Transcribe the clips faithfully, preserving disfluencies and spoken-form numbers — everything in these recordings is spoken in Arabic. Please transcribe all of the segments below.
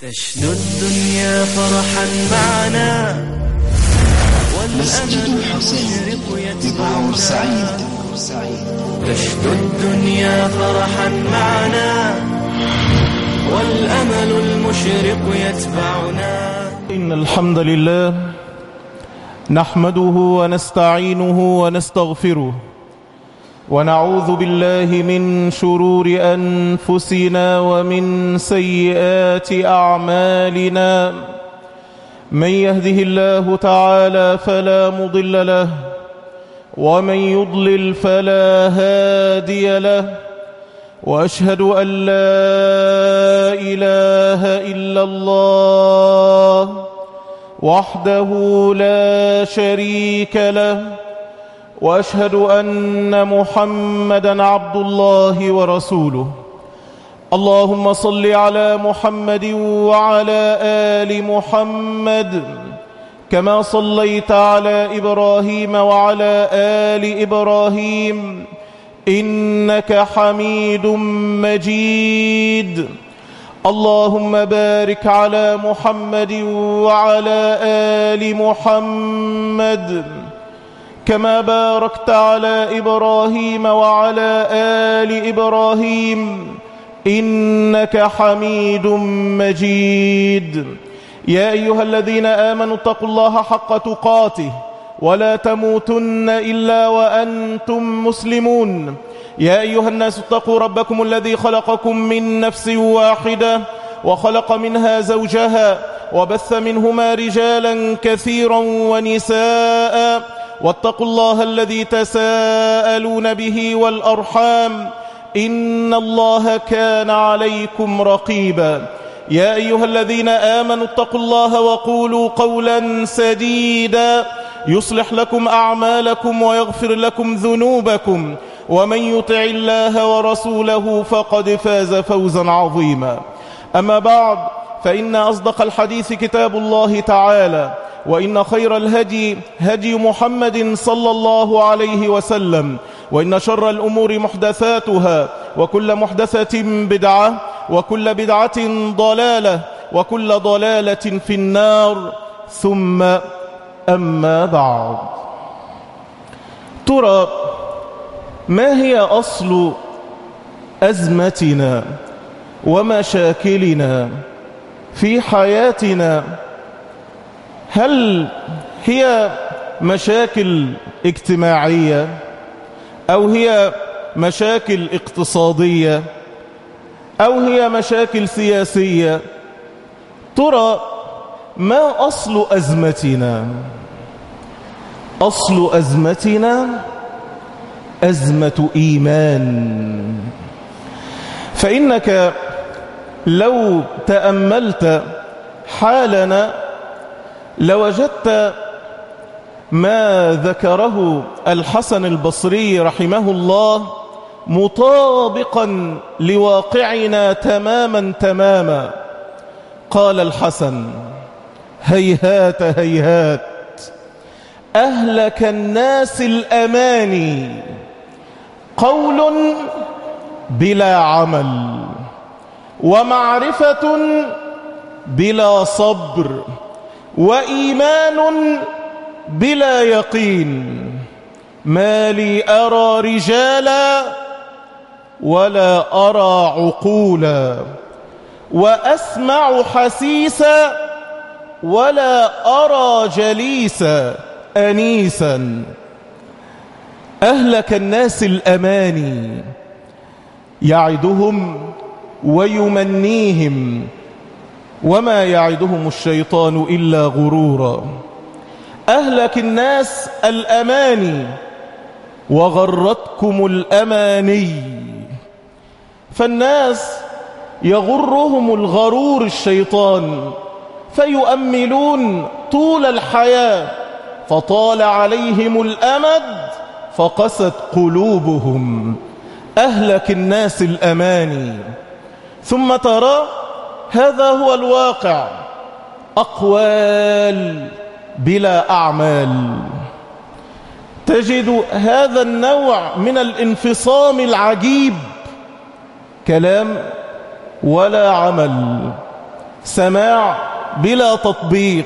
تشنو الدنيا فرحا معنا مسجد الحسين ببور سعيد. تشنو الدنيا فرحا معنا والأمل المشرق يتبعنا. إن الحمد لله نحمده ونستعينه ونستغفره ونعوذ بالله من شرور أنفسنا ومن سيئات أعمالنا. من يهده الله تعالى فلا مضل له ومن يضلل فلا هادي له، وأشهد أن لا إله إلا الله وحده لا شريك له، وأشهد أن محمدًا عبد الله ورسوله. اللهم صل على محمد وعلى آل محمد كما صليت على إبراهيم وعلى آل إبراهيم إنك حميد مجيد. اللهم بارك على محمد وعلى آل محمد كما باركت على إبراهيم وعلى آل إبراهيم إنك حميد مجيد. يا أيها الذين آمنوا اتقوا الله حق تقاته ولا تموتن إلا وأنتم مسلمون. يا أيها الناس اتقوا ربكم الذي خلقكم من نفس واحدة وخلق منها زوجها وبث منهما رجالا كثيرا ونساء، واتقوا الله الذي تساءلون به والأرحام إن الله كان عليكم رقيبا. يا أيها الذين آمنوا اتقوا الله وقولوا قولا سديدا يصلح لكم أعمالكم ويغفر لكم ذنوبكم، ومن يطع الله ورسوله فقد فاز فوزا عظيما. أما بعد، فإن أصدق الحديث كتاب الله تعالى، وإن خير الهدي هدي محمد صلى الله عليه وسلم، وإن شر الأمور محدثاتها، وكل محدثة بدعة، وكل بدعة ضلالة، وكل ضلالة في النار. ثم أما بعد، ترى ما هي أصل أزمتنا ومشاكلنا في حياتنا؟ هل هي مشاكل اجتماعية أو هي مشاكل اقتصادية أو هي مشاكل سياسية؟ ترى ما أصل أزمتنا؟ أصل أزمتنا أزمة إيمان. فإنك لو تأملت حالنا لوجدت ما ذكره الحسن البصري رحمه الله مطابقا لواقعنا تماما تماما. قال الحسن: هيهات هيهات أهلك الناس الأماني، قول بلا عمل، ومعرفة بلا صبر، وإيمان بلا يقين. ما لي أرى رجالا ولا أرى عقولا، وأسمع حسيسا ولا أرى جليسا أنيسا. أهلك الناس الأماني، يعدهم ويمنيهم، وما يعدهم الشيطان إلا غرورا. أهلك الناس الأماني وغرتكم الأماني. فالناس يغرهم الغرور الشيطان، فيؤملون طول الحياة، فطال عليهم الأمد فقست قلوبهم. أهلك الناس الأماني. ثم ترى هذا هو الواقع، أقوال بلا أعمال. تجد هذا النوع من الانفصام العجيب، كلام ولا عمل، سماع بلا تطبيق.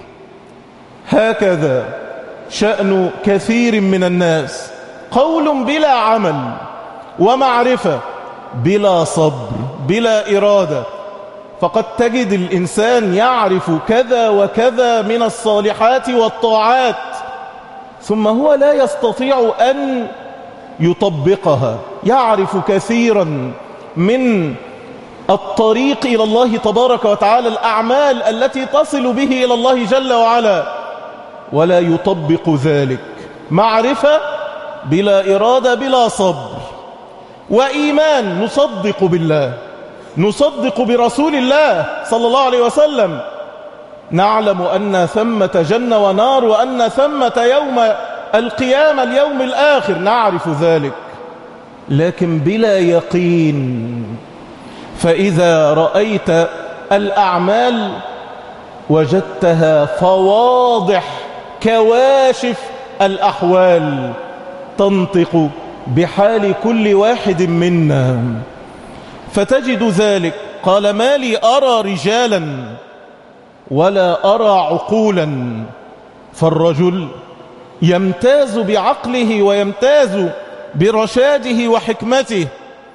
هكذا شأن كثير من الناس، قول بلا عمل، ومعرفة بلا صبر بلا إرادة. فقد تجد الإنسان يعرف كذا وكذا من الصالحات والطاعات، ثم هو لا يستطيع أن يطبقها. يعرف كثيرا من الطريق إلى الله تبارك وتعالى، الأعمال التي تصل به إلى الله جل وعلا، ولا يطبق ذلك. معرفة بلا إرادة بلا صبر. وإيمان، نصدق بالله، نصدق برسول الله صلى الله عليه وسلم، نعلم أن ثمة جنة ونار، وأن ثمة يوم القيامة اليوم الآخر، نعرف ذلك، لكن بلا يقين. فإذا رأيت الأعمال وجدتها فواضح كواشف الأحوال، تنطق بحال كل واحد منا، فتجد ذلك. قال: ما لي أرى رجالا ولا أرى عقولا. فالرجل يمتاز بعقله ويمتاز برشاده وحكمته،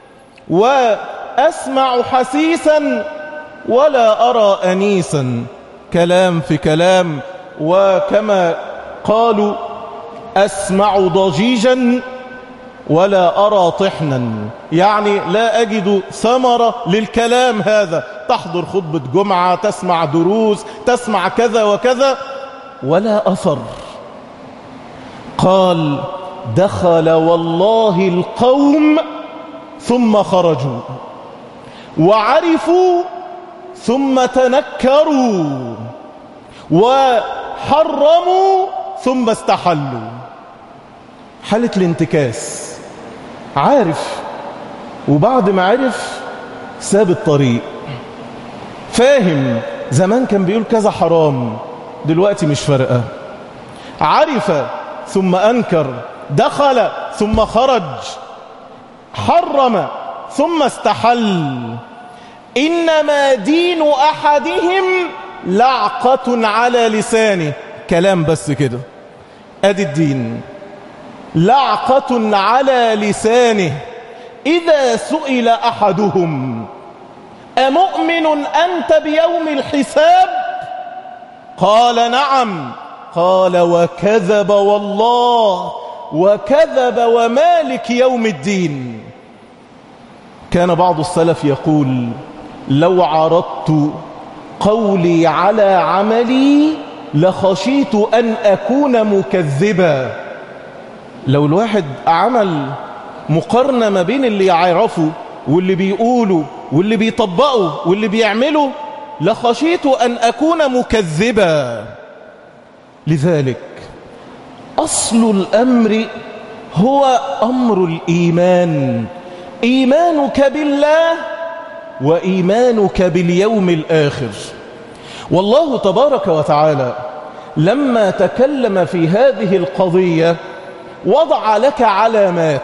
وأسمع حسيسا ولا أرى أنيسا. كلام في كلام، وكما قالوا: أسمع ضجيجا ولا أرى طحنا. يعني لا أجد ثمرة للكلام هذا. تحضر خطبة جمعة، تسمع دروس، تسمع كذا وكذا، ولا أثر. قال: دخل والله القوم ثم خرجوا، وعرفوا ثم تنكروا، وحرموا ثم استحلوا. حالة الانتكاس. عارف، وبعد ما عرف ساب الطريق. فاهم، زمان كان بيقول كذا حرام، دلوقتي مش فارقة. عرف ثم أنكر، دخل ثم خرج، حرم ثم استحل. إنما دين أحدهم لعقة على لسانه. كلام بس كده، أدي الدين، لعقة على لسانه. إذا سئل أحدهم: أمؤمن أنت بيوم الحساب؟ قال: نعم. قال: وكذب والله، وكذب ومالك يوم الدين. كان بعض السلف يقول: لو عرضت قولي على عملي لخشيت أن أكون مكذبا. لو الواحد عمل مقارنة ما بين اللي يعرفه واللي بيقوله واللي بيطبقه واللي بيعمله، لخشيت أن أكون مكذبا. لذلك أصل الأمر هو أمر الإيمان، إيمانك بالله وإيمانك باليوم الآخر. والله تبارك وتعالى لما تكلم في هذه القضية وضع لك علامات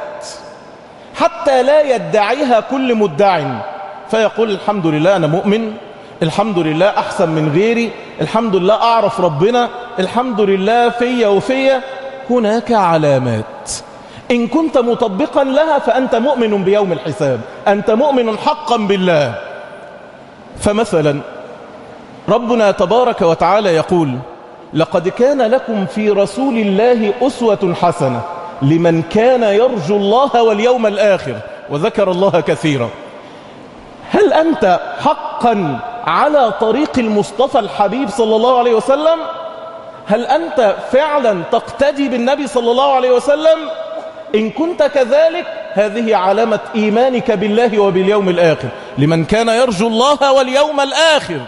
حتى لا يدعيها كل مدع، فيقول: الحمد لله أنا مؤمن، الحمد لله أحسن من غيري، الحمد لله أعرف ربنا، الحمد لله فيا وفيا. هناك علامات إن كنت مطبقا لها فأنت مؤمن بيوم الحساب، أنت مؤمن حقا بالله. فمثلا ربنا تبارك وتعالى يقول: لقد كان لكم في رسول الله أسوة حسنة لمن كان يرجو الله واليوم الآخر وذكر الله كثيرا. هل أنت حقا على طريق المصطفى الحبيب صلى الله عليه وسلم؟ هل أنت فعلا تقتدي بالنبي صلى الله عليه وسلم؟ إن كنت كذلك هذه علامة إيمانك بالله وباليوم الآخر، لمن كان يرجو الله واليوم الآخر.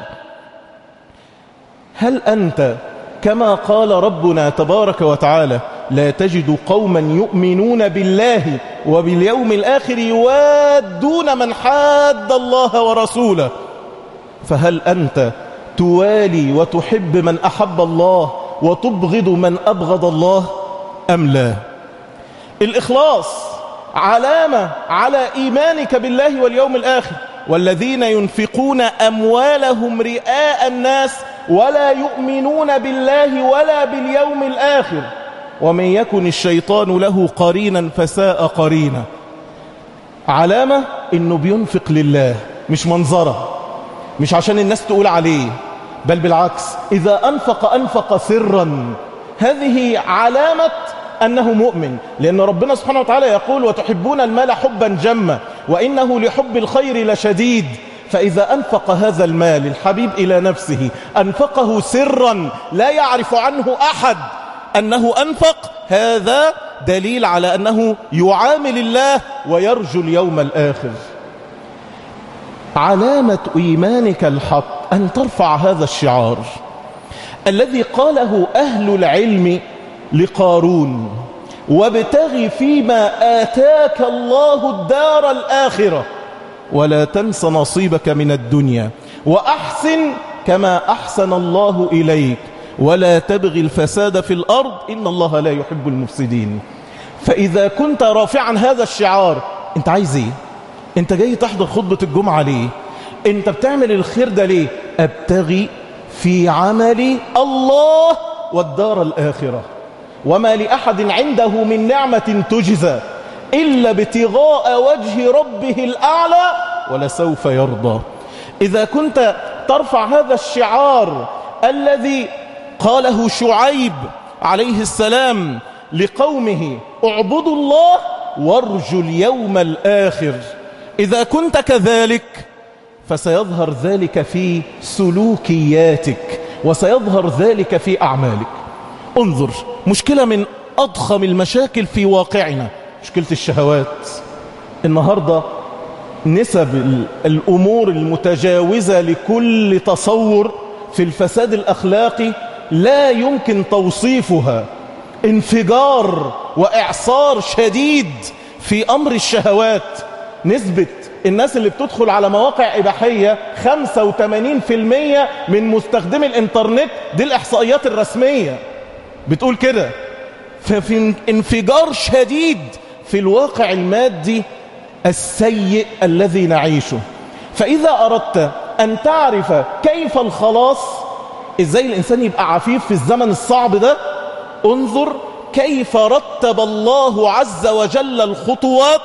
هل أنت كما قال ربنا تبارك وتعالى: لا تجد قوما يؤمنون بالله وباليوم الآخر يوادون من حاد الله ورسوله. فهل أنت توالي وتحب من أحب الله وتبغض من أبغض الله أم لا؟ الإخلاص علامة على إيمانك بالله واليوم الآخر. والذين ينفقون أموالهم رئاء الناس ولا يؤمنون بالله ولا باليوم الآخر ومن يكن الشيطان له قرينا فساء قرينا. علامة إنه بينفق لله، مش منظرة، مش عشان الناس تقول عليه، بل بالعكس إذا أنفق أنفق سرا. هذه علامة أنه مؤمن، لأن ربنا سبحانه وتعالى يقول وتحبون المال حبا جما وإنه لحب الخير لشديد. فإذا أنفق هذا المال الحبيب إلى نفسه أنفقه سرا لا يعرف عنه أحد أنه أنفق، هذا دليل على أنه يعامل الله ويرجو اليوم الآخر. علامة إيمانك الحق أن ترفع هذا الشعار الذي قاله أهل العلم لقارون: وابتغ فيما آتاك الله الدار الآخرة ولا تنس نصيبك من الدنيا وأحسن كما أحسن الله إليك ولا تبغي الفساد في الأرض إن الله لا يحب المفسدين. فإذا كنت رافعا هذا الشعار، انت عايز ايه؟ انت جاي تحضر خطبة الجمعة ليه؟ انت بتعمل الخير ده ليه؟ ابتغي في عملي الله والدار الآخرة وما لأحد عنده من نعمة تجزى إلا ابتغاء وجه ربه الأعلى ولسوف يرضى. إذا كنت ترفع هذا الشعار الذي قاله شعيب عليه السلام لقومه: اعبدوا الله وارجوا اليوم الآخر، إذا كنت كذلك فسيظهر ذلك في سلوكياتك وسيظهر ذلك في أعمالك. انظر، مشكلة من أضخم المشاكل في واقعنا مشكلة الشهوات. النهاردة نسب الأمور المتجاوزة لكل تصور في الفساد الأخلاقي لا يمكن توصيفها. انفجار وإعصار شديد في أمر الشهوات. نسبة الناس اللي بتدخل على مواقع إباحية خمسة وثمانين بالمئة من مستخدمي الإنترنت، دي الإحصائيات الرسمية بتقول كده. ففي انفجار شديد في الواقع المادي السيء الذي نعيشه. فإذا أردت أن تعرف كيف الخلاص، إزاي الإنسان يبقى عفيف في الزمن الصعب ده، انظر كيف رتب الله عز وجل الخطوات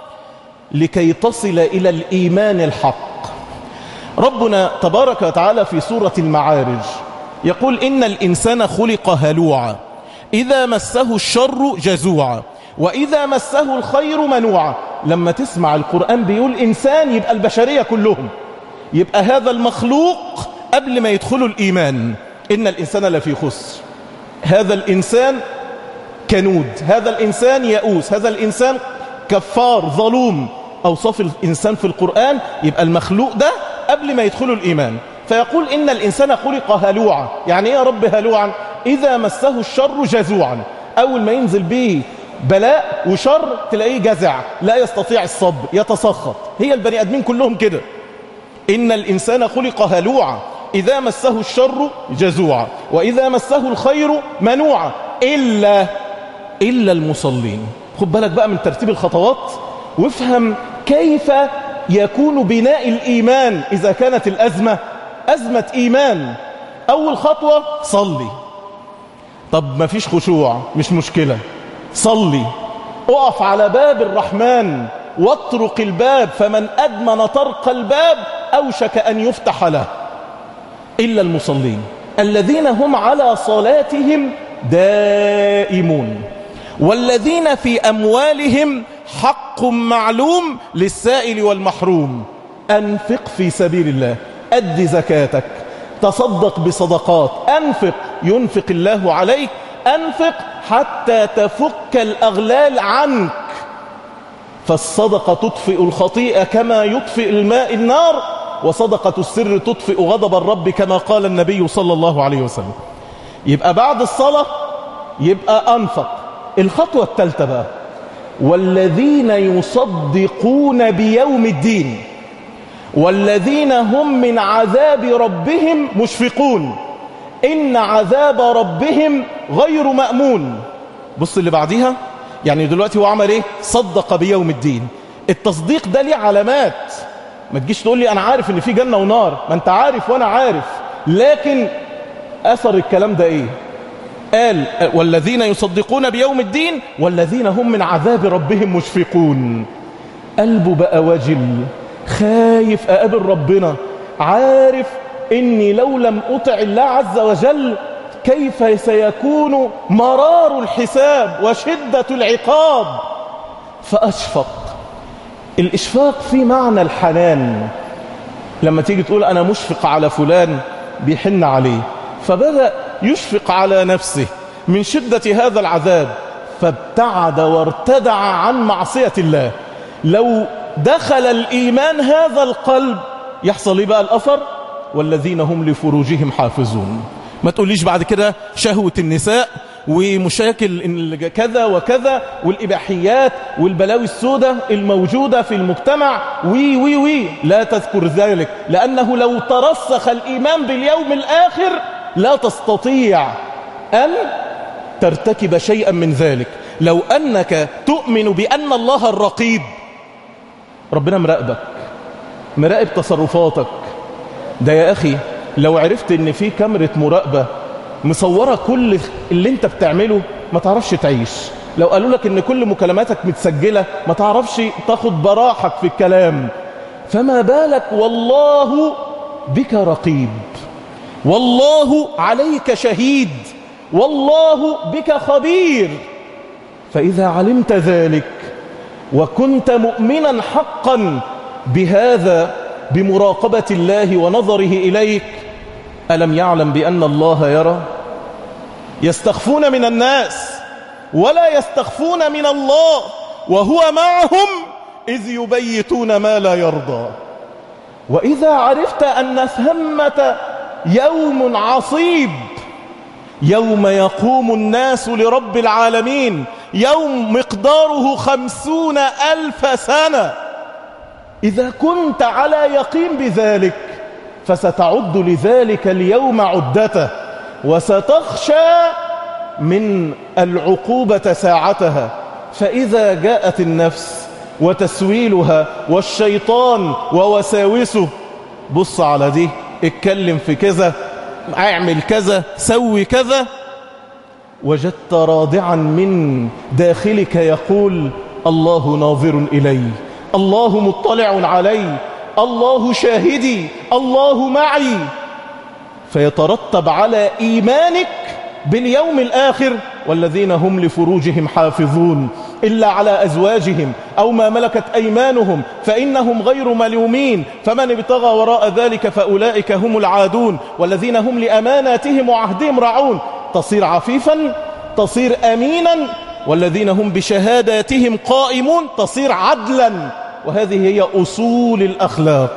لكي تصل إلى الإيمان الحق. ربنا تبارك وتعالى في سورة المعارج يقول: إن الإنسان خلق هلوعا إذا مسه الشر جزوعا وإذا مسه الخير منوعا. لما تسمع القرآن بيقول إنسان، يبقى البشرية كلهم، يبقى هذا المخلوق قبل ما يدخلوا الإيمان. إن الإنسان لفي خسر، هذا الإنسان كنود، هذا الإنسان يئوس، هذا الإنسان كفار ظلوم. أوصاف الإنسان في القرآن، يبقى المخلوق ده قبل ما يدخلوا الإيمان. فيقول إن الإنسان خلق هلوعا. يعني إيه يا رب هلوعا؟ إذا مسه الشر جزوعا، أول ما ينزل به بلاء وشر تلاقيه جزع، لا يستطيع الصبر، يتسخط. هي البني آدمين كلهم كده. إن الإنسان خلق هلوعا إذا مسه الشر جزوعا وإذا مسه الخير منوعا إلا إلا المصلين. خد بالك بقى من ترتيب الخطوات، وافهم كيف يكون بناء الإيمان إذا كانت الأزمة أزمة إيمان. أول خطوة صلي. طب ما فيش خشوع، مش مشكلة، صلي. اقف على باب الرحمن واطرق الباب، فمن أدمن طرق الباب أوشك أن يفتح له. إلا المصلين الذين هم على صلاتهم دائمون والذين في أموالهم حق معلوم للسائل والمحروم. أنفق في سبيل الله، أد زكاتك، تصدق بصدقات، أنفق ينفق الله عليك. أنفق حتى تفك الأغلال عنك، فالصدقة تطفئ الخطيئة كما يطفئ الماء النار، وصدقة السر تطفئ غضب الرب كما قال النبي صلى الله عليه وسلم. يبقى بعد الصلاة يبقى أنفق. الخطوة الثالثة بقى: والذين يصدقون بيوم الدين والذين هم من عذاب ربهم مشفقون إن عذاب ربهم غير مأمون. بص اللي بعديها، يعني دلوقتي هو عمل ايه؟ صدق بيوم الدين. التصديق ده ليه علامات. ما تجيش تقول لي أنا عارف إن في جنة ونار، ما أنت عارف وأنا عارف، لكن أثر الكلام ده إيه؟ قال والذين يصدقون بيوم الدين والذين هم من عذاب ربهم مشفقون. قلبه بقى وجل، خايف أقابل ربنا، عارف إني لو لم أطع الله عز وجل كيف سيكون مرار الحساب وشدة العقاب، فأشفق. الإشفاق في معنى الحنان، لما تيجي تقول أنا مشفق على فلان بيحن عليه، فبدأ يشفق على نفسه من شدة هذا العذاب، فابتعد وارتدع عن معصية الله. لو دخل الإيمان هذا القلب يحصل لي بقى الأثر والذين هم لفروجهم حافظون. ما تقوليش بعد كده شهوة النساء ومشاكل كذا وكذا والإباحيات والبلاوي السوداء الموجودة في المجتمع وي وي وي لا تذكر ذلك، لأنه لو ترسخ الإيمان باليوم الآخر لا تستطيع أن ترتكب شيئا من ذلك. لو أنك تؤمن بأن الله الرقيب، ربنا مراقبك، مراقب تصرفاتك. ده يا أخي لو عرفت ان في كاميرا مراقبة مصورة كل اللي انت بتعمله ما تعرفش تعيش. لو قالوا لك ان كل مكالماتك متسجلة ما تعرفش تاخد براحك في الكلام، فما بالك والله بك رقيب، والله عليك شهيد، والله بك خبير. فإذا علمت ذلك وكنت مؤمنا حقا بهذا، بمراقبة الله ونظره إليك، ألم يعلم بأن الله يرى؟ يستخفون من الناس ولا يستخفون من الله وهو معهم إذ يبيتون ما لا يرضى. وإذا عرفت أن ثمة يوم عصيب، يوم يقوم الناس لرب العالمين، يوم مقداره خمسون ألف سنة، إذا كنت على يقين بذلك فستعد لذلك اليوم عدته، وستخشى من العقوبة ساعتها. فإذا جاءت النفس وتسويلها والشيطان ووساوسه، بص على دي، اتكلم في كذا، اعمل كذا، سوي كذا، وجدت راضعا من داخلك يقول الله ناظر إلي، الله مطلع علي، الله شاهدي، الله معي. فيترتب على إيمانك باليوم الآخر والذين هم لفروجهم حافظون إلا على أزواجهم أو ما ملكت أيمانهم فإنهم غير ملومين، فمن ابتغى وراء ذلك فأولئك هم العادون، والذين هم لأماناتهم وعهدهم راعون. تصير عفيفا، تصير أمينا، والذين هم بشهاداتهم قائمون، تصير عدلا. وهذه هي أصول الأخلاق.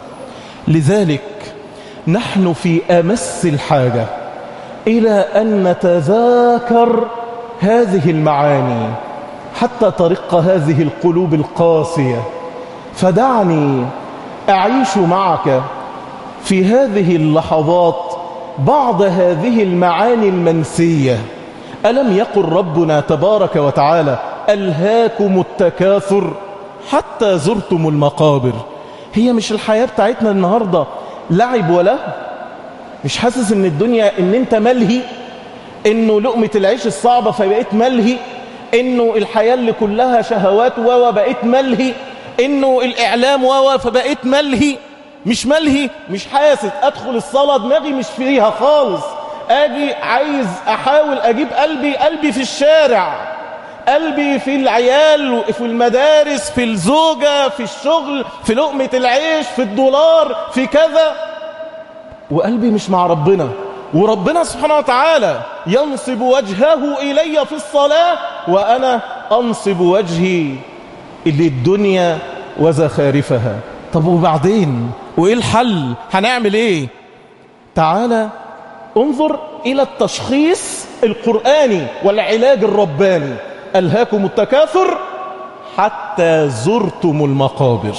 لذلك نحن في أمس الحاجة إلى أن نتذاكر هذه المعاني حتى ترق هذه القلوب القاسية. فدعني أعيش معك في هذه اللحظات بعض هذه المعاني المنسية. ألم يقل ربنا تبارك وتعالى ألهاكم التكاثر حتى زرتم المقابر؟ هي مش الحياة بتاعتنا النهاردة لعب ولا مش حاسس ان الدنيا ان انت ملهي، انه لقمة العيش الصعبة فبقيت ملهي، انه الحياة اللي كلها شهوات ووا بقيت ملهي، انه الاعلام ووا فبقيت ملهي؟ مش ملهي، مش حاسس. ادخل الصلاة دماغي مش فيها خالص، اجي عايز احاول اجيب قلبي قلبي في الشارع، قلبي في العيال، في المدارس، في الزوجة، في الشغل، في لقمة العيش، في الدولار، في كذا، وقلبي مش مع ربنا. وربنا سبحانه وتعالى ينصب وجهه إلي في الصلاة وأنا أنصب وجهي للدنيا وزخارفها. طب وبعدين وإيه الحل؟ هنعمل إيه؟ تعالى انظر إلى التشخيص القرآني والعلاج الرباني. ألهاكم التكاثر حتى زرتم المقابر.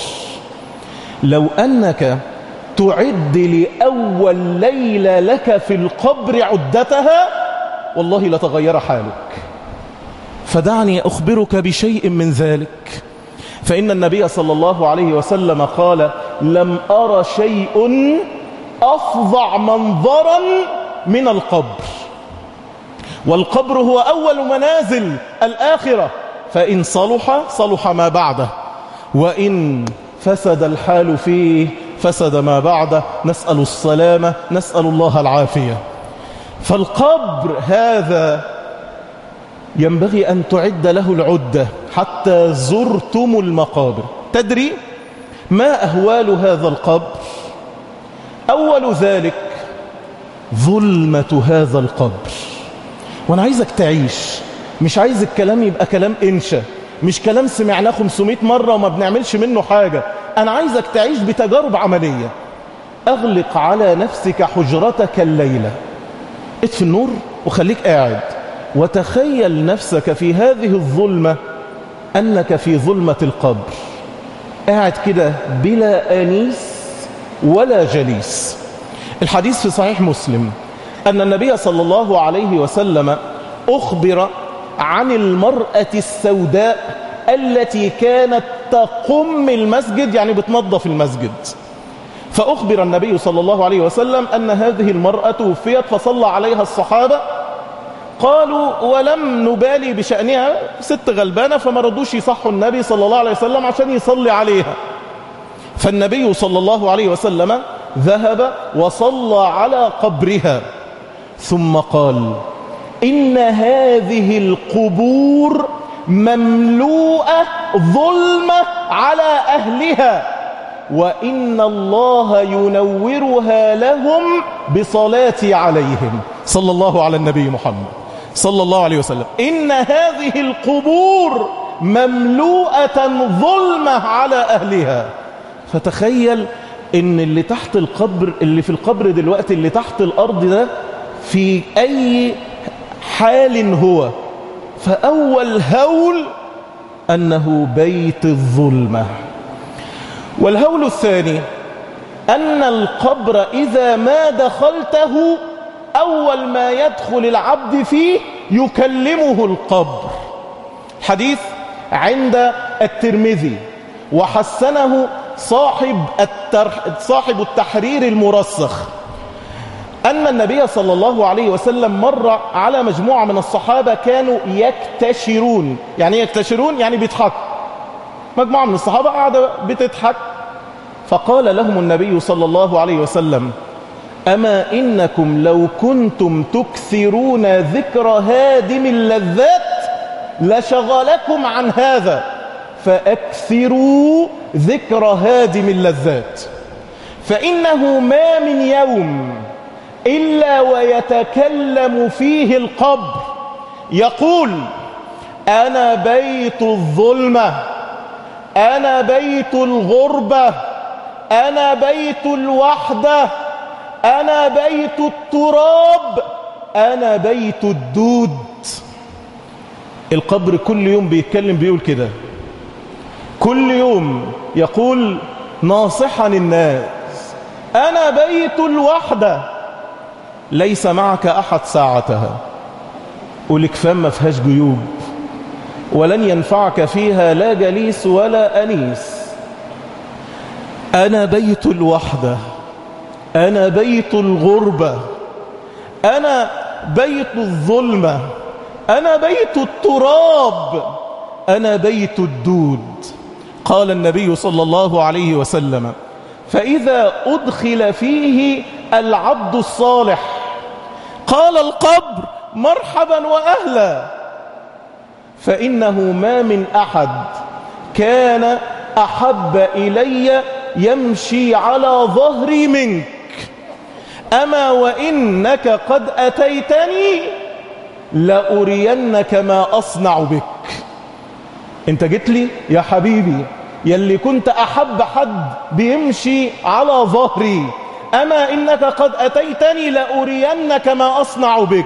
لو أنك تعد لأول ليلة لك في القبر عدتها والله لتغير حالك. فدعني أخبرك بشيء من ذلك. فإن النبي صلى الله عليه وسلم قال لم أر شيء أفظع منظرا من القبر. والقبر هو أول منازل الآخرة، فإن صلح صلح ما بعده، وإن فسد الحال فيه فسد ما بعده. نسأل السلامة، نسأل الله العافية. فالقبر هذا ينبغي أن تعد له العدة حتى زرتم المقابر. تدري ما أهوال هذا القبر؟ أول ذلك ظلمة هذا القبر. وأنا عايزك تعيش، مش عايز الكلام يبقى كلام إنشا، مش كلام سمعناه خمسمائة مرة وما بنعملش منه حاجة. أنا عايزك تعيش بتجارب عملية. أغلق على نفسك حجرتك الليلة، اطفي النور وخليك قاعد، وتخيل نفسك في هذه الظلمة أنك في ظلمة القبر، قاعد كده بلا أنيس ولا جليس. الحديث في صحيح مسلم أن النبي صلى الله عليه وسلم أخبر عن المرأة السوداء التي كانت تقم المسجد، يعني بتنظف المسجد. فأخبر النبي صلى الله عليه وسلم أن هذه المرأة توفيت، فصلى عليها الصحابة، قالوا ولم نبالي بشأنها، ست غلبانة، فما رضوش يصحوا النبي صلى الله عليه وسلم عشان يصلي عليها. فالنبي صلى الله عليه وسلم ذهب وصلى على قبرها، ثم قال إن هذه القبور مملوءة ظلمة على أهلها، وإن الله ينورها لهم بصلاتي عليهم. صلى الله على النبي محمد صلى الله عليه وسلم. إن هذه القبور مملوءة ظلمة على أهلها. فتخيل إن اللي تحت القبر، اللي في القبر دلوقتي، اللي تحت الأرض ده، في أي حال هو. فأول هول أنه بيت الظلمة. والهول الثاني أن القبر إذا ما دخلته أول ما يدخل العبد فيه يكلمه القبر. حديث عند الترمذي وحسنه صاحب الترح صاحب التحرير المرسخ، أن النبي صلى الله عليه وسلم مر على مجموعة من الصحابة كانوا يكتشرون. يعني يكتشرون يعني بيضحكوا. مجموعة من الصحابة قاعدة بتضحك، فقال لهم النبي صلى الله عليه وسلم أما إنكم لو كنتم تكثرون ذكر هادم اللذات لشغلكم عن هذا، فأكثروا ذكر هادم اللذات، فإنه ما من يوم إلا ويتكلم فيه القبر يقول أنا بيت الظلمة، أنا بيت الغربة، أنا بيت الوحدة، أنا بيت التراب، أنا بيت الدود. القبر كل يوم بيتكلم، بيقول كده كل يوم، يقول ناصحا الناس أنا بيت الوحدة، ليس معك أحد ساعتها، والكفام ما فيهاش جيوب، ولن ينفعك فيها لا جليس ولا أنيس. أنا بيت الوحدة، أنا بيت الغربة، أنا بيت الظلمة، أنا بيت التراب، أنا بيت الدود. قال النبي صلى الله عليه وسلم فإذا أدخل فيه العبد الصالح قال القبر مرحبا وأهلا، فإنه ما من أحد كان أحب إلي يمشي على ظهري منك، أما وإنك قد أتيتني لأرينك ما أصنع بك. انت جيت لي يا حبيبي يلي كنت أحب حد بيمشي على ظهري، أما إنك قد أتيتني لأرينك ما أصنع بك.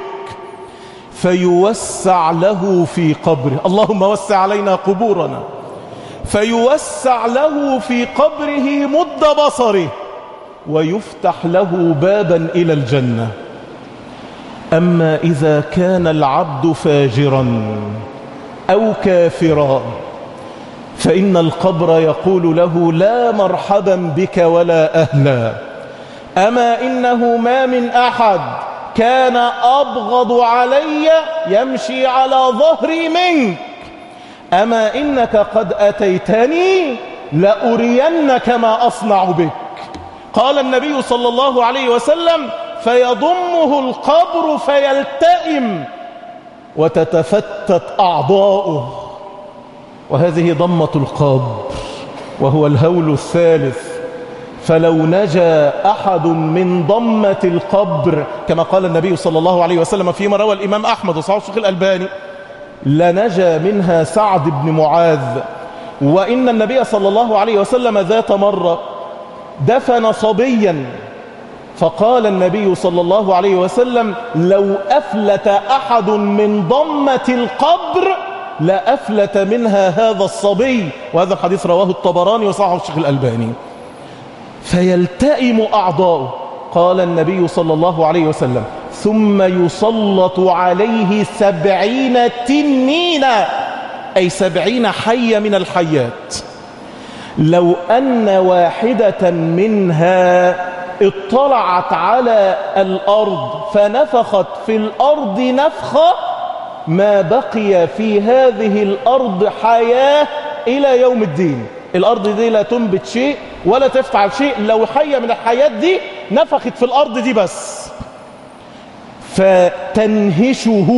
فيوسع له في قبره، اللهم وسع علينا قبورنا، فيوسع له في قبره مد بصره ويفتح له بابا إلى الجنة. أما إذا كان العبد فاجرا أو كافرا فإن القبر يقول له لا مرحبا بك ولا أهلا. أما إنه ما من أحد كان أبغض علي يمشي على ظهري منك، أما إنك قد أتيتني لأرينك ما أصنع بك. قال النبي صلى الله عليه وسلم فيضمه القبر فيلتئم وتتفتت أعضاؤه. وهذه ضمة القبر وهو الهول الثالث. فلو نجا أحد من ضمة القبر كما قال النبي صلى الله عليه وسلم فيما روى الإمام أحمد وصححه الشيخ الألباني لنجا منها سعد بن معاذ. وإن النبي صلى الله عليه وسلم ذات مرة دفن صبيا، فقال النبي صلى الله عليه وسلم لو أفلت أحد من ضمة القبر لا أفلت منها هذا الصبي. وهذا الحديث رواه الطبراني وصححه الشيخ الألباني. فيلتئم أعضاؤه. قال النبي صلى الله عليه وسلم ثم يسلط عليه سبعين تنينا، أي سبعين حية من الحيات، لو أن واحدة منها اطلعت على الأرض فنفخت في الأرض نفخة ما بقي في هذه الأرض حياة إلى يوم الدين. الأرض دي لا تنبت شيء ولا تفعل شيء لو حية من الحيات دي نفخت في الأرض دي بس. فتنهشه،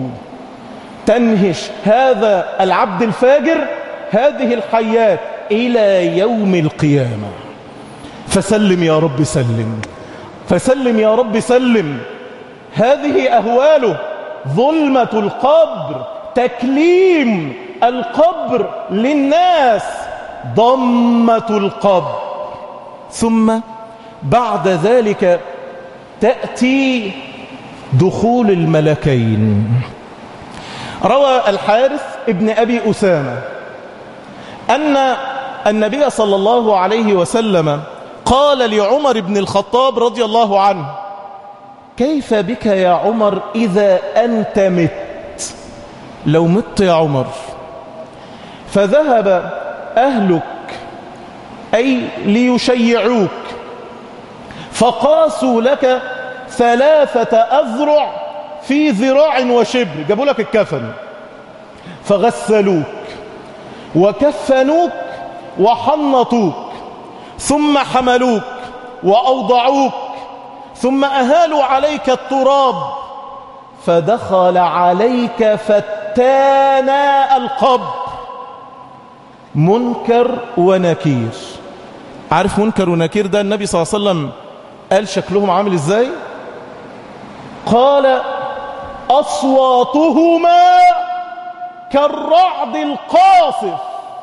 تنهش هذا العبد الفاجر هذه الحيات إلى يوم القيامة. فسلم يا رب سلم، فسلم يا رب سلم. هذه أهواله، ظلمة القبر، تكليم القبر للناس، ضمة القبر. ثم بعد ذلك تأتي دخول الملكين. روى الحارث ابن أبي أسامة أن النبي صلى الله عليه وسلم قال لعمر بن الخطاب رضي الله عنه كيف بك يا عمر إذا أنت مت؟ لو مت يا عمر. فذهب أهلك أي ليشيعوك فقاسوا لك ثلاثة أذرع في ذراع وشبر، جابوا لك الكفن فغسلوك وكفنوك وحنطوك ثم حملوك وأوضعوك ثم أهالوا عليك التراب فدخل عليك فتانا القبر منكر ونكير. عارف منكر ونكير ده النبي صلى الله عليه وسلم قال شكلهم عامل ازاي؟ قال أصواتهما كالرعد القاصف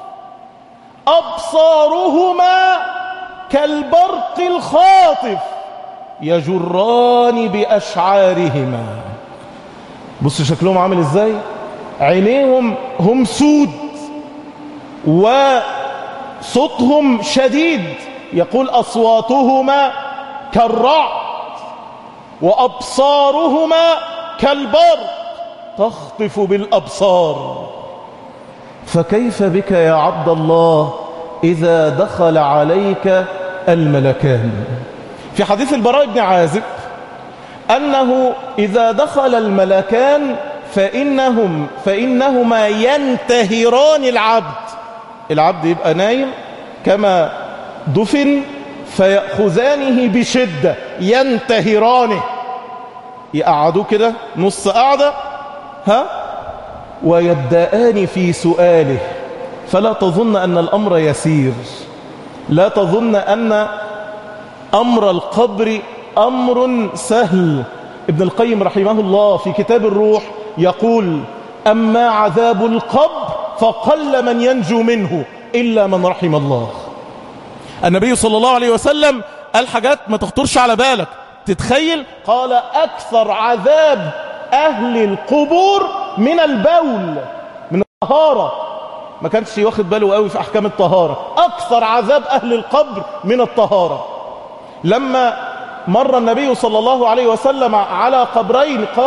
أبصارهما كالبرق الخاطف يجران بأشعارهما. بص شكلهم عامل ازاي؟ عينيهم هم سود وصوتهم شديد. يقول أصواتهما كالرعد وأبصارهما كالبرق تخطف بالأبصار. فكيف بك يا عبد الله إذا دخل عليك الملكان؟ في حديث البراء بن عازب أنه إذا دخل الملكان فإنهم فإنهما ينتهران العبد. العبد يبقى نايم كما دفن فيأخذانه بشدة ينتهرانه، يقعدوا كده نص قعدة ها ويبدأان في سؤاله. فلا تظن أن الأمر يسير، لا تظن أن أمر القبر أمر سهل. ابن القيم رحمه الله في كتاب الروح يقول أما عذاب القبر فقل من ينجو منه إلا من رحم الله. النبي صلى الله عليه وسلم قال حاجات ما تخطرش على بالك تتخيل. قال أكثر عذاب أهل القبور من البول، من الطهارة. ما كانش واخد باله قوي في أحكام الطهارة. أكثر عذاب أهل القبر من الطهارة. لما مر النبي صلى الله عليه وسلم على قبرين قال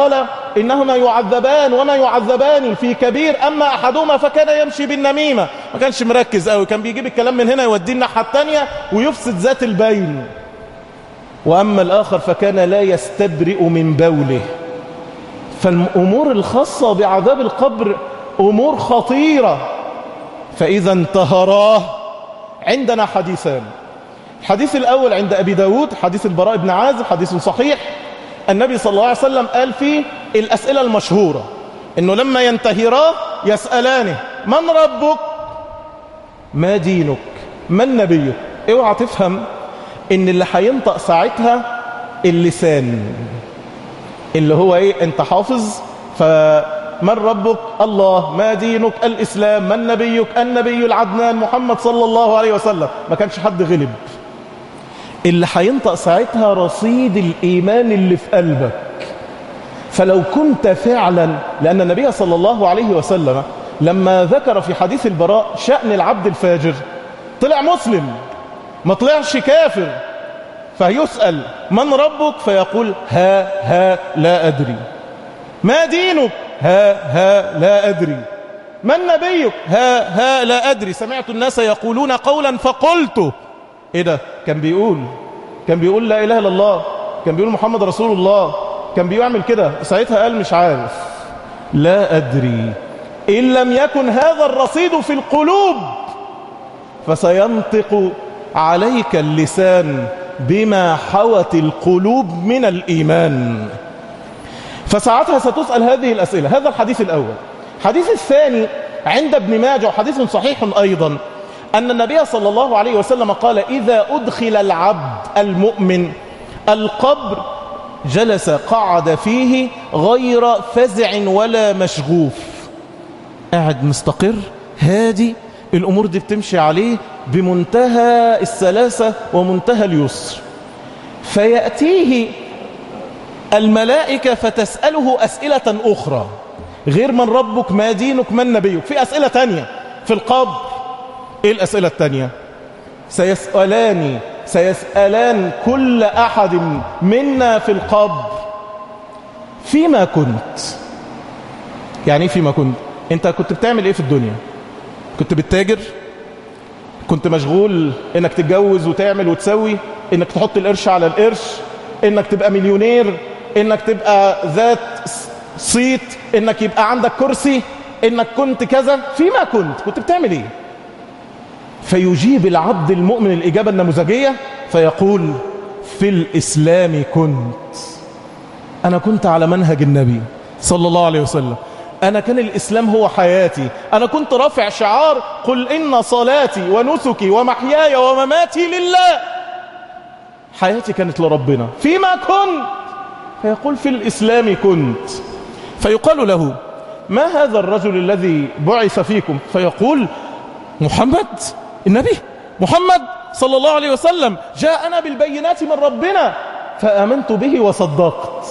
إنهما يعذبان وما يعذبان في كبير أما أحدهما فكان يمشي بالنميمة. ما كانش مركز قوي، كان بيجيب الكلام من هنا يوديه الناحية التانية ويفسد ذات البين. وأما الآخر فكان لا يستبرئ من بوله. فالأمور الخاصة بعذاب القبر أمور خطيرة. فإذا انتهراه عندنا حديثان. الحديث الأول عند أبي داود حديث البراء بن عازب، حديث صحيح. النبي صلى الله عليه وسلم قال فيه الأسئلة المشهورة إنه لما ينتهراه يسألانه: من ربك؟ ما دينك؟ من نبيك؟ اوعى تفهم إن اللي هينطق ساعتها اللسان اللي هو ايه، انت حافظ فمن ربك؟ الله. ما دينك؟ الإسلام. من نبيك؟ النبي العدنان محمد صلى الله عليه وسلم. ما كانش حد غلب. اللي هينطق ساعتها رصيد الإيمان اللي في قلبك. فلو كنت فعلا، لأن النبي صلى الله عليه وسلم لما ذكر في حديث البراء شأن العبد الفاجر طلع مسلم ما طلعش كافر، فيسأل: من ربك؟ فيقول: ها ها لا أدري. ما دينك؟ ها ها لا أدري. من نبيك؟ ها ها لا أدري. سمعت الناس يقولون قولا فقلته. ايه ده؟ كان بيقول كان بيقول لا إله إلا الله، كان بيقول محمد رسول الله، كان بيعمل كده. ساعتها قال: مش عارف، لا أدري. إن لم يكن هذا الرصيد في القلوب فسينطق عليك اللسان بما حوت القلوب من الإيمان. فساعتها ستسأل هذه الأسئلة. هذا الحديث الأول. الحديث الثاني عند ابن ماجه وحديث صحيح أيضا أن النبي صلى الله عليه وسلم قال: إذا أدخل العبد المؤمن القبر جلس قعد فيه غير فزع ولا مشغوف، قاعد مستقر هادي، الأمور دي بتمشي عليه بمنتهى السلاسة ومنتهى اليسر. فيأتيه الملائكة فتسأله أسئلة أخرى غير من ربك، ما دينك، من نبيك. في أسئلة تانية في القبر. إيه الأسئلة التانية؟ سيسألان سيسألان كل أحد منا في القبر: فيما كنت؟ يعني فيما كنت؟ أنت كنت بتعمل إيه في الدنيا؟ كنت بتتاجر؟ كنت مشغول انك تتجوز وتعمل وتسوي، انك تحط القرش على القرش، انك تبقى مليونير، انك تبقى ذات صيت، انك يبقى عندك كرسي، انك كنت كذا؟ فيما كنت؟ كنت بتعمل ايه؟ فيجيب العبد المؤمن الإجابة النموذجية فيقول: في الإسلام كنت. أنا كنت على منهج النبي صلى الله عليه وسلم. أنا كان الإسلام هو حياتي. أنا كنت رافع شعار: قل إن صلاتي ونسكي ومحياي ومماتي لله. حياتي كانت لربنا. فيما كنت؟ فيقول: في الإسلام كنت. فيقال له: ما هذا الرجل الذي بعث فيكم؟ فيقول: محمد النبي محمد صلى الله عليه وسلم جاءنا بالبينات من ربنا فآمنت به وصدقت.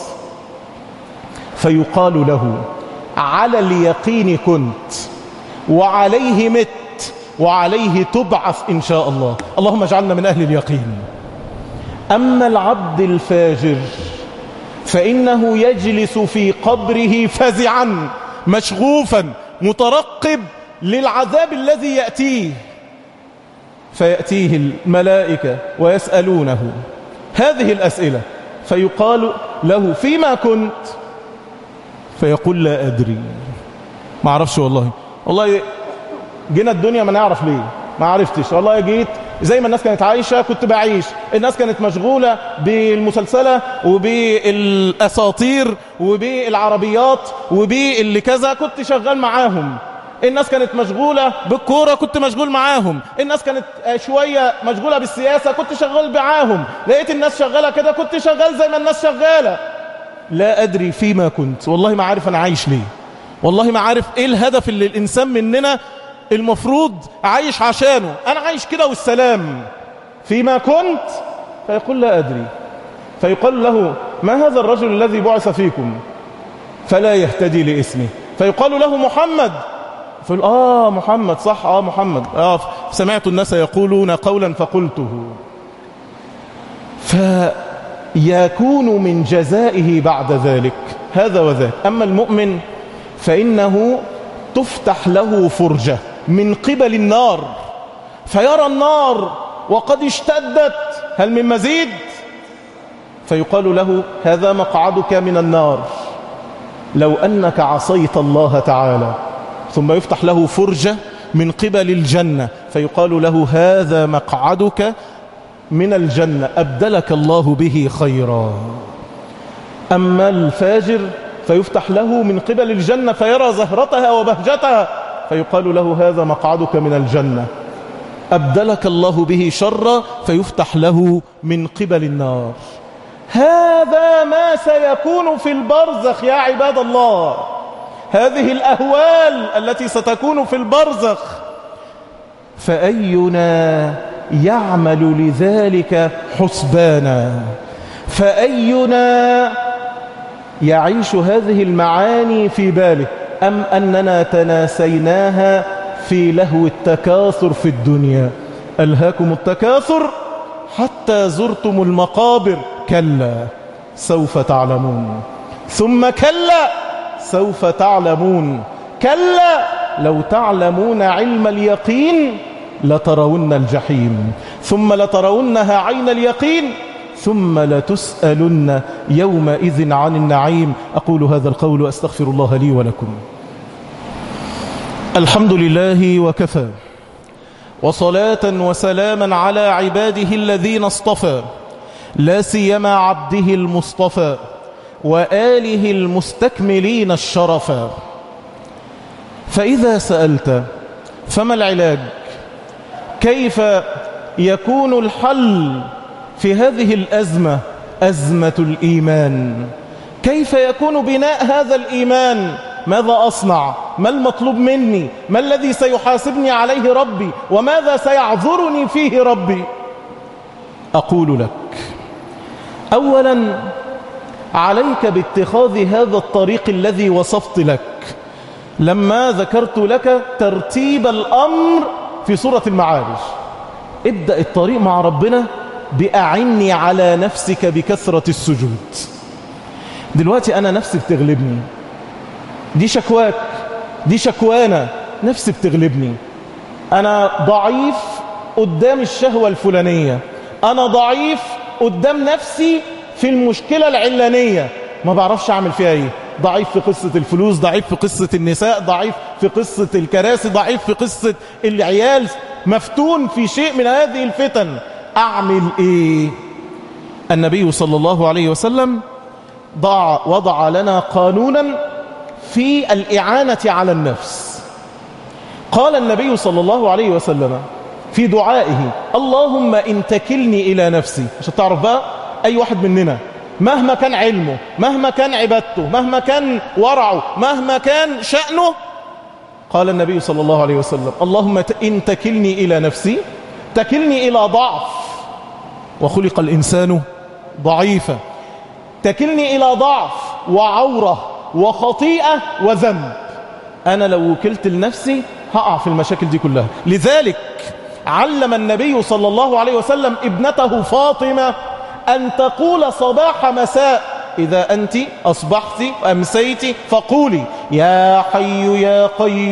فيقال له: على اليقين كنت وعليه مت وعليه تبعث إن شاء الله. اللهم اجعلنا من أهل اليقين. أما العبد الفاجر فإنه يجلس في قبره فزعا مشغوفا مترقب للعذاب الذي يأتيه. فيأتيه الملائكة ويسألونه هذه الأسئلة فيقال له: فيما كنت؟ فيقول: لا أدري، ما عرفش والله. والله جينا الدنيا ما نعرف ليه، ما عرفتش والله. جيت زي ما الناس كانت عايشة كنت بعيش. الناس كانت مشغولة بالمسلسلة وبالأساطير وبالعربيات وباللي كذا، كنت شغال معاهم. الناس كانت مشغولة بالكورة، كنت مشغول معاهم. الناس كانت شوية مشغولة بالسياسة، كنت شغال معاهم. لقيت الناس شغالة كده، كنت شغال زي ما الناس شغالة. لا أدري فيما كنت، والله ما عارف أنا عايش ليه، والله ما عارف إيه الهدف اللي الإنسان مننا المفروض عايش عشانه. أنا عايش كده والسلام. فيما كنت؟ فيقول: لا أدري. فيقال له: ما هذا الرجل الذي بعث فيكم؟ فلا يهتدي لاسمه. فيقال له: محمد. فيقول: آه محمد، صح، آه محمد، آه سمعت الناس يقولون قولا فقلته. يكون من جزائه بعد ذلك هذا وذاك. أما المؤمن فإنه تفتح له فرجة من قبل النار فيرى النار وقد اشتدت، هل من مزيد؟ فيقال له هذا مقعدك من النار لو أنك عصيت الله تعالى. ثم يفتح له فرجة من قبل الجنة فيقال له هذا مقعدك من الجنة أبدلك الله به خيرا. أما الفاجر فيفتح له من قبل الجنة فيرى زهرتها وبهجتها فيقال له هذا مقعدك من الجنة أبدلك الله به شرا فيفتح له من قبل النار. هذا ما سيكون في البرزخ يا عباد الله، هذه الأهوال التي ستكون في البرزخ. فأينا يعمل لذلك حسبانا، فأينا يعيش هذه المعاني في باله، أم أننا تناسيناها في لهو التكاثر في الدنيا. ألهاكم التكاثر حتى زرتم المقابر، كلا سوف تعلمون، ثم كلا سوف تعلمون، كلا لو تعلمون علم اليقين لترون الجحيم ثم لترونها عين اليقين ثم لتسألن يومئذ عن النعيم. أقول هذا القول وأستغفر الله لي ولكم. الحمد لله وكفى، وصلاة وسلاما على عباده الذين اصطفى، لا سيما عبده المصطفى وآله المستكملين الشرفا. فإذا سألت فما العلاج؟ كيف يكون الحل في هذه الأزمة، أزمة الإيمان؟ كيف يكون بناء هذا الإيمان؟ ماذا أصنع؟ ما المطلوب مني؟ ما الذي سيحاسبني عليه ربي؟ وماذا سيعذرني فيه ربي؟ أقول لك أولا عليك باتخاذ هذا الطريق الذي وصفت لك لما ذكرت لك ترتيب الأمر في سورة المعارج. ابدأ الطريق مع ربنا بأعني على نفسك بكثرة السجود. دلوقتي أنا نفسي بتغلبني، دي شكواك، دي شكوانا، نفسي بتغلبني، أنا ضعيف قدام الشهوة الفلانية، أنا ضعيف قدام نفسي في المشكلة العلانية، ما بعرفش أعمل فيها إيه. ضعيف في قصة الفلوس، ضعيف في قصة النساء، ضعيف في قصة الكراسي، ضعيف في قصة العيال، مفتون في شيء من هذه الفتن. أعمل إيه؟ النبي صلى الله عليه وسلم ضع وضع لنا قانونا في الإعانة على النفس. قال النبي صلى الله عليه وسلم في دعائه اللهم إن تكلني إلى نفسي. عشان تعرف بقى أي واحد مننا مهما كان علمه، مهما كان عبادته، مهما كان ورعه، مهما كان شأنه، قال النبي صلى الله عليه وسلم اللهم إن تكلني إلى نفسي، تكلني إلى ضعف، وخلق الإنسان ضعيفا، تكلني إلى ضعف وعورة وخطيئة وذنب. أنا لو وكلت لنفسي هقع في المشاكل دي كلها. لذلك علم النبي صلى الله عليه وسلم ابنته فاطمة أن تقول صباح مساء إذا أنت أصبحت أمسيت فقولي يا حي يا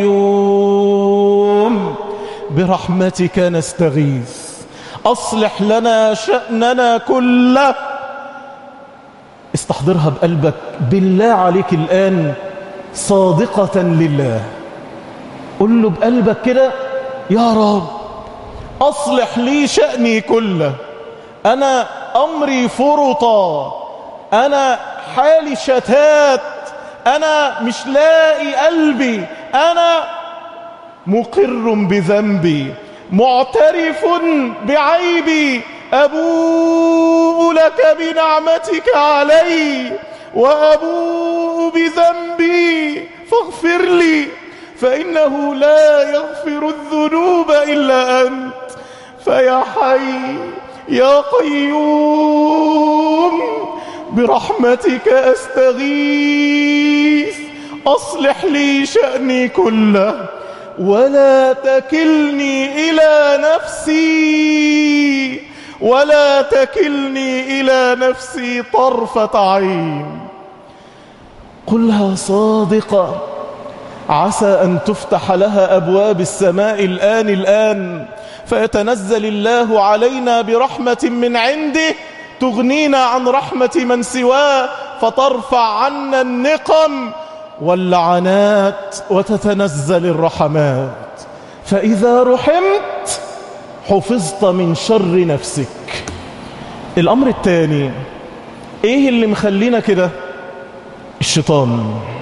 قيوم برحمتك نستغيث أصلح لنا شأننا كله. استحضرها بقلبك بالله عليك الآن صادقة لله. قل له بقلبك كده يا رب أصلح لي شأني كله، أنا أمري فرطا، أنا حالي شتات، أنا مش لاقي قلبي، أنا مقر بذنبي معترف بعيبي أبوء لك بنعمتك علي وأبوء بذنبي فاغفر لي فإنه لا يغفر الذنوب إلا أنت فيا حي يا قيوم برحمتك أستغيث أصلح لي شأني كله ولا تكلني إلى نفسي ولا تكلني إلى نفسي طرفة عين. قلها صادقة، عسى أن تفتح لها أبواب السماء الآن الآن، فيتنزل الله علينا برحمة من عنده تغنينا عن رحمة من سواه، فترفع عنا النقم واللعنات وتتنزل الرحمات. فإذا رحمت حفظت من شر نفسك. الأمر الثاني، إيه اللي مخلينا كده؟ الشيطان.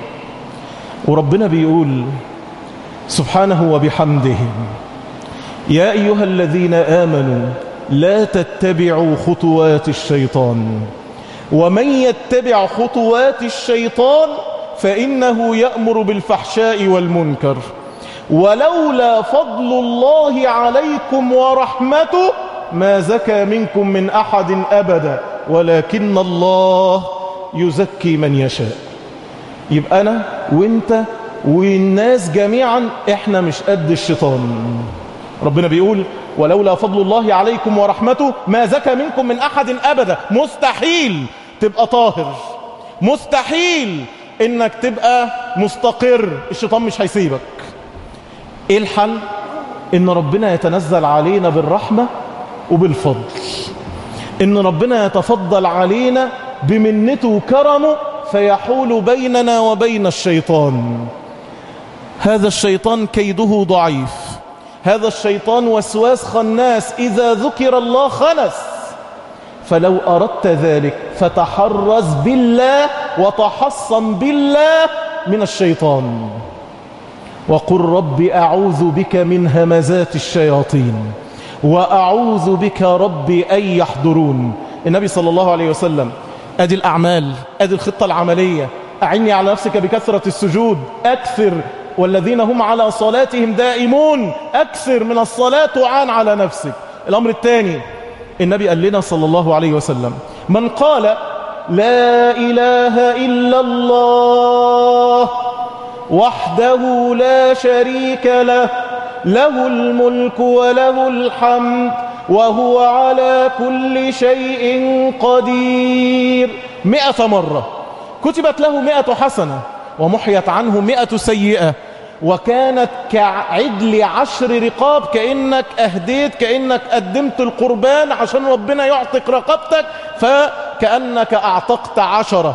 وربنا بيقول سبحانه وبحمده: يا أيها الذين آمنوا لا تتبعوا خطوات الشيطان ومن يتبع خطوات الشيطان فإنه يأمر بالفحشاء والمنكر ولولا فضل الله عليكم ورحمته ما زكى منكم من أحد أبدا ولكن الله يزكي من يشاء. يبقى أنا وإنت والناس جميعا إحنا مش قد الشيطان. ربنا بيقول ولولا فضل الله عليكم ورحمته ما زكى منكم من أحد أبدا. مستحيل تبقى طاهر، مستحيل إنك تبقى مستقر، الشيطان مش هيسيبك. إيه الحل؟ إن ربنا يتنزل علينا بالرحمة وبالفضل، إن ربنا يتفضل علينا بمنته وكرمه فيحول بيننا وبين الشيطان. هذا الشيطان كيده ضعيف، هذا الشيطان وسواس خناس، إذا ذكر الله خنس. فلو أردت ذلك فتحرز بالله وتحصن بالله من الشيطان، وقل رب أعوذ بك من همزات الشياطين وأعوذ بك رب أن يحضرون. النبي صلى الله عليه وسلم أدي الأعمال، أدي الخطة العملية. أعني على نفسك بكثرة السجود، أكثر، والذين هم على صلاتهم دائمون، أكثر من الصلاة وعان على نفسك. الأمر الثاني، النبي قال لنا صلى الله عليه وسلم: من قال لا إله إلا الله وحده لا شريك له له الملك وله الحمد وهو على كل شيء قدير مئة مرة كتبت له مئة حسنة ومحيت عنه مئة سيئة، وكانت كعدل عشر رقاب، كأنك أهديت، كأنك قدمت القربان عشان ربنا يعتق رقبتك، فكأنك أعتقت عشرة.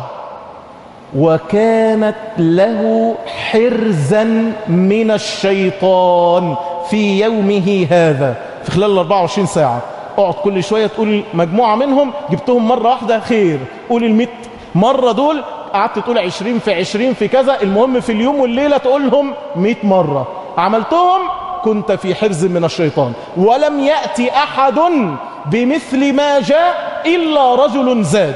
وكانت له حرزا من الشيطان في يومه هذا، في خلال الأربعة وعشرين ساعة. اقعد كل شوية تقول مجموعة منهم جبتهم مرة واحدة خير، قول المئة مرة دول، قعدت تقول عشرين في عشرين في كذا، المهم في اليوم والليلة تقولهم مئة مرة، عملتهم كنت في حرز من الشيطان. ولم يأتي أحد بمثل ما جاء إلا رجل زاد.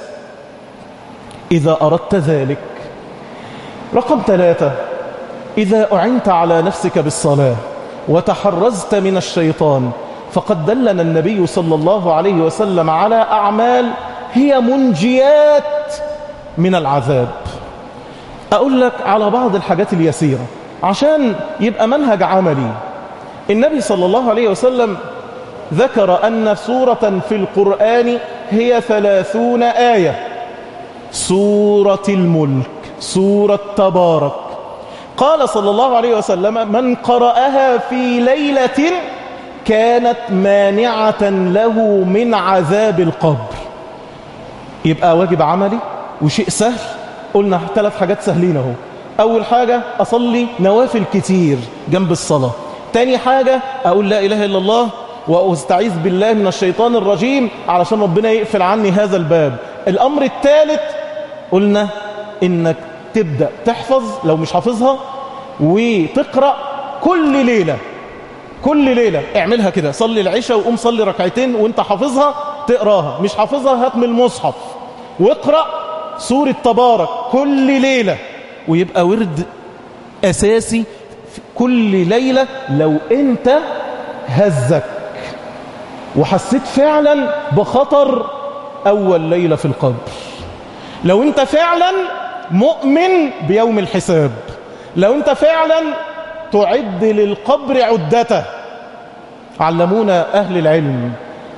إذا أردت ذلك. رقم ثلاثة، إذا أعنت على نفسك بالصلاة وتحرزت من الشيطان، فقد دلنا النبي صلى الله عليه وسلم على أعمال هي منجيات من العذاب. أقول لك على بعض الحاجات اليسيرة عشان يبقى منهج عملي. النبي صلى الله عليه وسلم ذكر أن سورة في القرآن هي ثلاثون آية، سورة الملك، سورة تبارك. قال صلى الله عليه وسلم: من قرأها في ليلة كانت مانعة له من عذاب القبر. يبقى واجب عملي وشيء سهل. قلنا ثلاث حاجات سهلين اهو. أول حاجة أصلي نوافل كتير جنب الصلاة. تاني حاجة أقول لا إله إلا الله وأستعيذ بالله من الشيطان الرجيم علشان ربنا يقفل عني هذا الباب. الأمر الثالث قلنا إنك تبدأ تحفظ لو مش حافظها، وتقرأ كل ليلة، كل ليلة اعملها كده، صلي العشاء وقوم صلي ركعتين وانت حافظها تقراها، مش حافظها هات من المصحف واقرأ سورة تبارك كل ليلة، ويبقى ورد أساسي كل ليلة. لو انت هزك وحسيت فعلا بخطر أول ليلة في القبر، لو انت فعلا مؤمن بيوم الحساب، لو انت فعلا تعد للقبر عدته. علمونا أهل العلم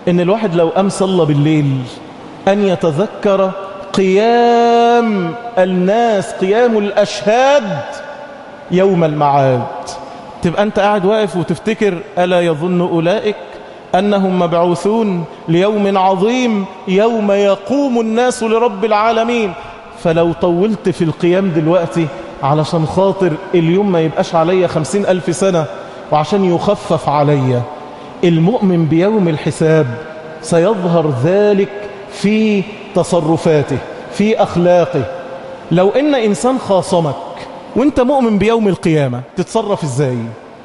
ان الواحد لو قام صلى بالليل ان يتذكر قيام الناس، قيام الاشهاد يوم المعاد. تبقى انت قاعد واقف وتفتكر ألا يظن أولئك أنهم مبعوثون ليوم عظيم يوم يقوم الناس لرب العالمين. فلو طولت في القيام دلوقتي علشان خاطر اليوم ما يبقاش علي خمسين ألف سنة وعشان يخفف علي، المؤمن بيوم الحساب سيظهر ذلك في تصرفاته، في أخلاقه. لو إن إنسان خاصمك وانت مؤمن بيوم القيامة تتصرف ازاي؟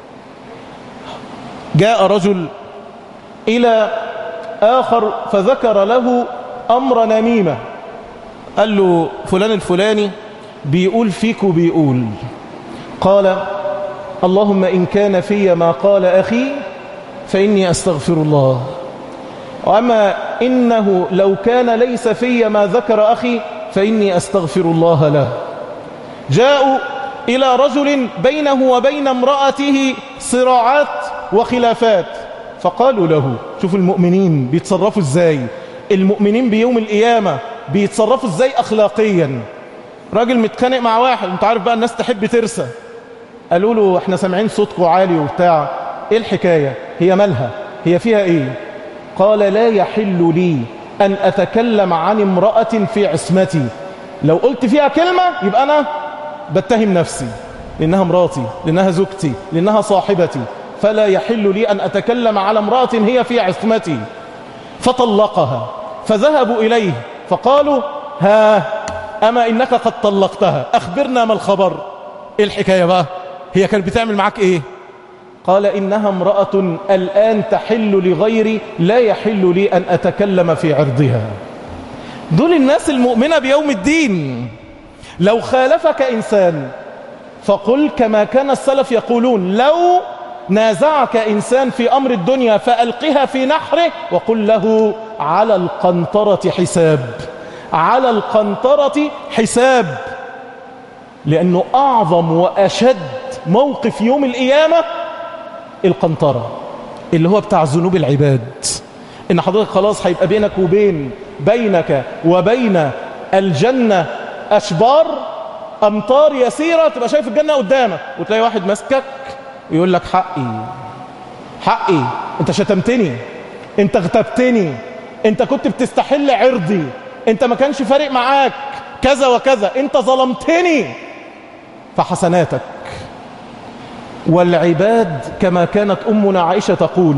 جاء رجل إلى آخر فذكر له أمر نميمة، قال له فلان الفلاني بيقول فيك وبيقول. قال اللهم إن كان في ما قال أخي فإني أستغفر الله، وأما إنه لو كان ليس في ما ذكر أخي فإني أستغفر الله له. جاءوا إلى رجل بينه وبين امرأته صراعات وخلافات، فقالوا له، شوف المؤمنين بيتصرفوا ازاي، المؤمنين بيوم القيامة بيتصرفوا ازاي أخلاقيا. راجل متخانق مع واحد، انت عارف بقى الناس تحب ترسى، قالوا له احنا سامعين صوتكم عالي وبتاع، ايه الحكاية، هي مالها، هي فيها ايه؟ قال لا يحل لي أن أتكلم عن امرأة في عصمتي، لو قلت فيها كلمة يبقى أنا بتهم نفسي، لأنها مراتي، لأنها زوجتي، لأنها صاحبتي، فلا يحل لي أن أتكلم على امرأة هي في عصمتي. فطلقها، فذهبوا إليه فقالوا ها أما إنك قد طلقتها، أخبرنا ما الخبر، إيه الحكاية بقى، هي كانت بتعمل معاك إيه؟ قال إنها امرأة الآن تحل لغيري، لا يحل لي أن أتكلم في عرضها. دول الناس المؤمنة بيوم الدين. لو خالفك إنسان فقل كما كان السلف يقولون، لو نازعك إنسان في أمر الدنيا فألقها في نحره وقل له على القنطرة حساب، على القنطرة حساب. لأنه أعظم وأشد موقف يوم القيامة القنطرة، اللي هو بتاع ذنوب العباد. إن حضرتك خلاص هيبقى بينك وبين بينك وبين الجنة أشبار أمطار يسيرة، تبقى شايف الجنة قدامك وتلاقي واحد ماسكك ويقول لك حقي حقي، انت شتمتني، انت اغتبتني، انت كنت بتستحل عرضي، انت ما كانش فارق معاك كذا وكذا، انت ظلمتني. فحسناتك. والعباد كما كانت أمنا عائشة تقول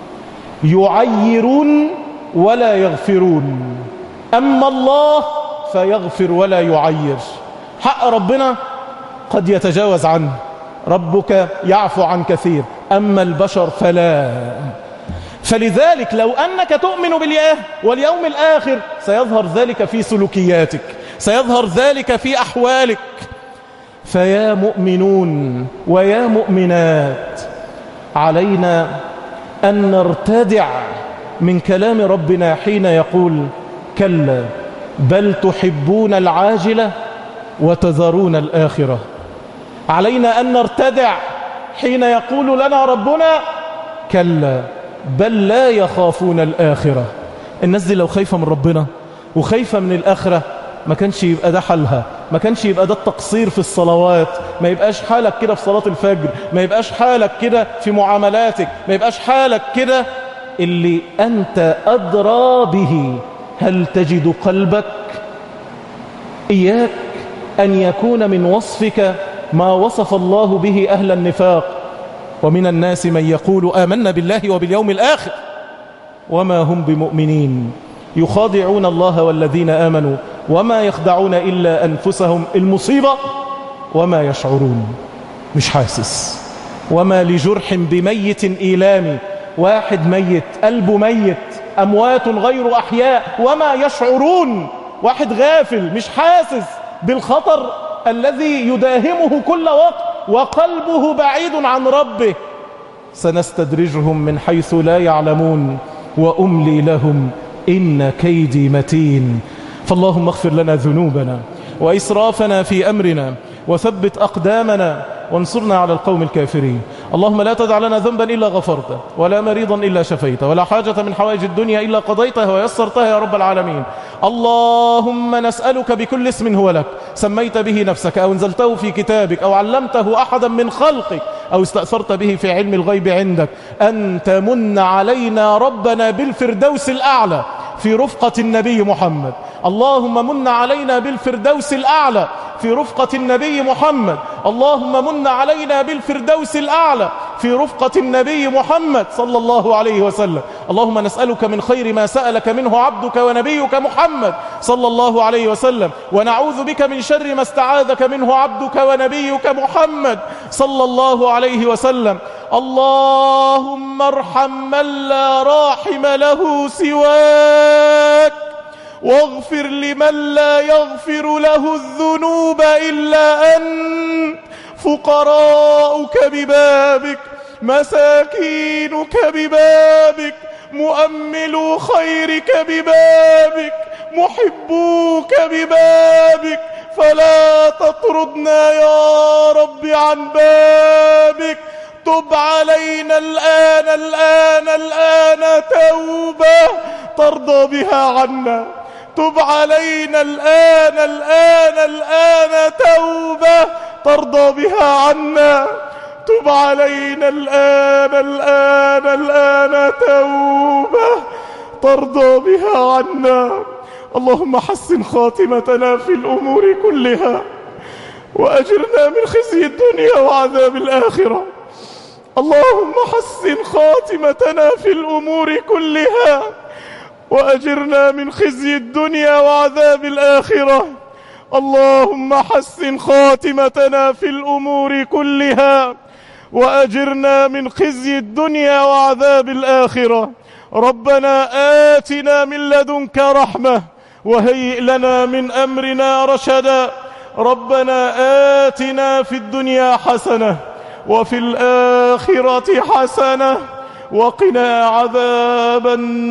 يعيرون ولا يغفرون، أما الله فيغفر ولا يعير. حق ربنا قد يتجاوز عنه، ربك يعفو عن كثير، أما البشر فلا. فلذلك لو أنك تؤمن بالله واليوم الآخر سيظهر ذلك في سلوكياتك، سيظهر ذلك في أحوالك. فيا مؤمنون ويا مؤمنات، علينا أن نرتدع من كلام ربنا حين يقول كلا بل تحبون العاجلة وتذرون الآخرة. علينا أن نرتدع حين يقول لنا ربنا كلا بل لا يخافون الآخرة. الناس دي لو خايفة من ربنا وخايفة من الآخرة ما كانش يبقى ده حالها، ما كانش يبقى ده التقصير في الصلوات، ما يبقاش حالك كده في صلاة الفجر، ما يبقاش حالك كده في معاملاتك، ما يبقاش حالك كده. اللي أنت أدرى به، هل تجد قلبك؟ إياك أن يكون من وصفك ما وصف الله به أهل النفاق. ومن الناس من يقول آمنا بالله وباليوم الآخر وما هم بمؤمنين، يخادعون الله والذين آمنوا وما يخدعون إلا أنفسهم. المصيبة وما يشعرون، مش حاسس. وما لجرح بميت إيلامي، واحد ميت قلبه ميت، أموات غير أحياء وما يشعرون، واحد غافل مش حاسس بالخطر الذي يداهمه كل وقت وقلبه بعيد عن ربه. سنستدرجهم من حيث لا يعلمون وأملي لهم إن كيدي متين. فاللهم اغفر لنا ذنوبنا وإسرافنا في أمرنا وثبت أقدامنا وانصرنا على القوم الكافرين. اللهم لا تدع لنا ذنبا إلا غفرته، ولا مريضا إلا شفيته، ولا حاجة من حوائج الدنيا إلا قضيتها ويسرتها يا رب العالمين. اللهم نسألك بكل اسم هو لك سميت به نفسك أو انزلته في كتابك أو علمته أحدا من خلقك أو استأثرت به في علم الغيب عندك، أن تمن علينا ربنا بالفردوس الأعلى في رفقة النبي محمد. اللهم من علينا بالفردوس الأعلى في رفقة النبي محمد. اللهم من علينا بالفردوس الأعلى في رفقة النبي محمد صلى الله عليه وسلم. اللهم نسألك من خير ما سألك منه عبدك ونبيك محمد صلى الله عليه وسلم، ونعوذ بك من شر ما استعاذك منه عبدك ونبيك محمد صلى الله عليه وسلم. اللهم ارحم من لا راحم له سواك، واغفر لمن لا يغفر له الذنوب إلا أنت. فقراؤك ببابك، مساكينك ببابك، مؤملو خيرك ببابك، محبوك ببابك، فلا تطردنا يا رب عن بابك. تب علينا الآن الآن الآن توبة ترضى بها عنا. تب علينا الآن الآن الآن توبة ترضى بها عنا. تب علينا الآن الآن الآن توبة ترضى بها عنا. اللهم حسن خاتمتنا في الأمور كلها، وأجرنا من خزي الدنيا وعذاب الآخرة. اللهم حسن خاتمتنا في الأمور كلها، وأجرنا من خزي الدنيا وعذاب الآخرة. اللهم حسن خاتمتنا في الأمور كلها، وأجرنا من خزي الدنيا وعذاب الآخرة. ربنا آتنا من لدنك رحمة وهيئ لنا من أمرنا رشدا. ربنا آتنا في الدنيا حسنة وفي الآخرة حسنة وقنا عذاب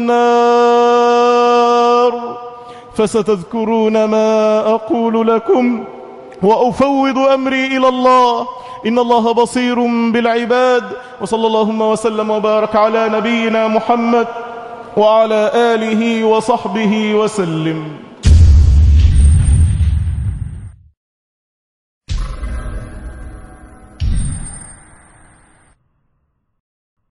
النار. فستذكرون ما أقول لكم وأفوض أمري إلى الله، إن الله بصير بالعباد. وصلى اللهم وسلم وبارك على نبينا محمد وعلى آله وصحبه وسلم.